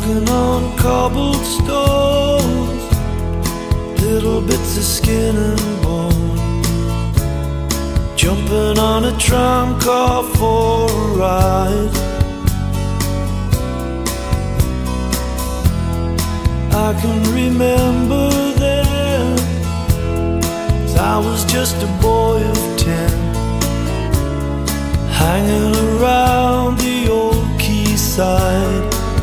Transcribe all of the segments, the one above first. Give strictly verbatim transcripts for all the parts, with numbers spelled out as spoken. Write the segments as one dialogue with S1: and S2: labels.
S1: walking on cobbled stones, little bits of skin and bone, jumping on a tram car for a ride. I can remember then, 'cause I was just a boy of ten, hanging around the old quayside.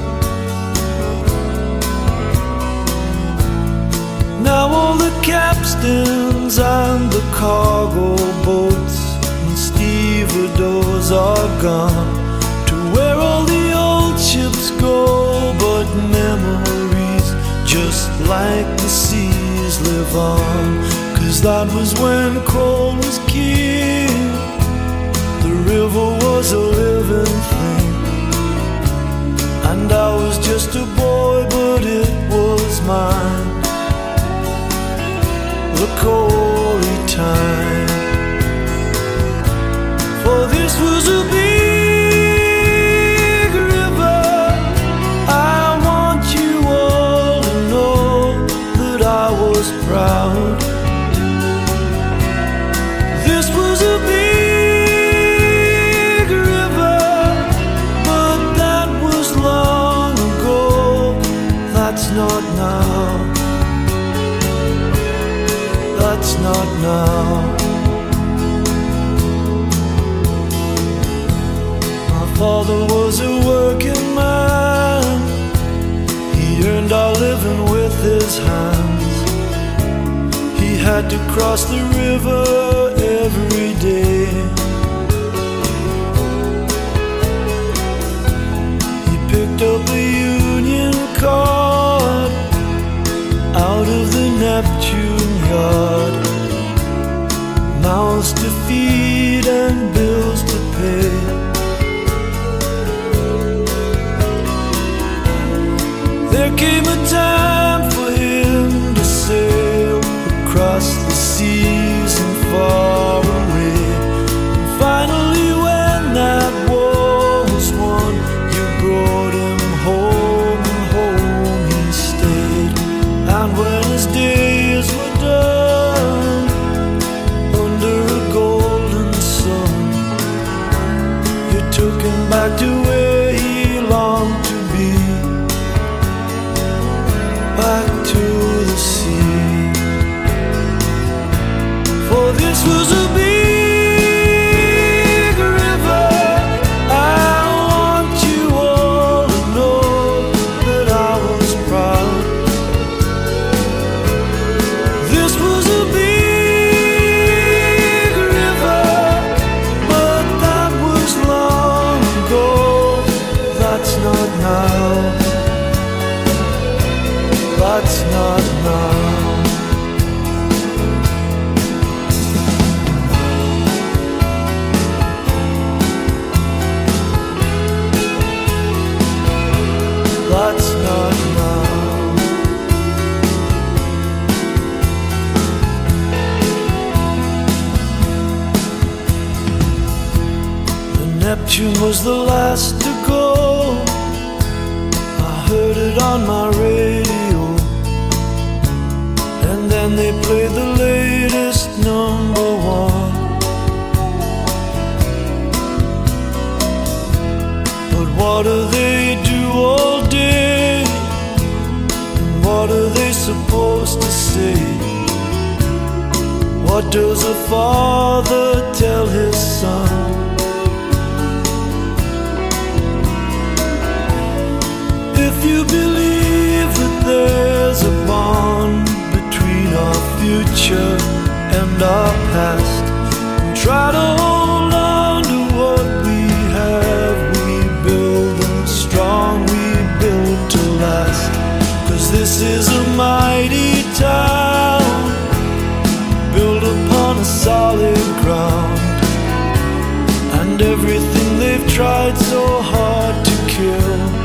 S1: Now all the capstans and the cargo boats and stevedores are gone, to where all the old ships go, but memories just like the seas live on. 'Cause that was when coal was king, the river was a living thing, and I was just a boy, but it was mine, the coaly time. For this was a big river, I want you all to know that I was proud. This was a big river, but that was long ago, that's not now. That's not now. My father was a working man, he earned our living with his hands. He had to cross the river every day. He picked up a Union card out of the Neptune yard, mouths to feed and bills to pay. There came a time for him to sail across the seas and far away. And finally, when that war was won, you brought him home, and home he stayed. And when his days were done under a golden sun, you took him back to where he longed to be, back to the sea. For this was a big river, I want you all to know that I was proud. This was a big river, but that was long ago, that's not now. That's not now. That's not now. The Neptune was the last to go, I heard it on my radio, and then they played the latest number one. But what do they do all day? And what are they supposed to say? What does a father tell his son? If you believe that there's a bond between our future and our past, and try to hold on to what we have, we build them strong, we build to last. 'Cause this is a mighty town, built upon a solid ground, and everything they've tried so hard to kill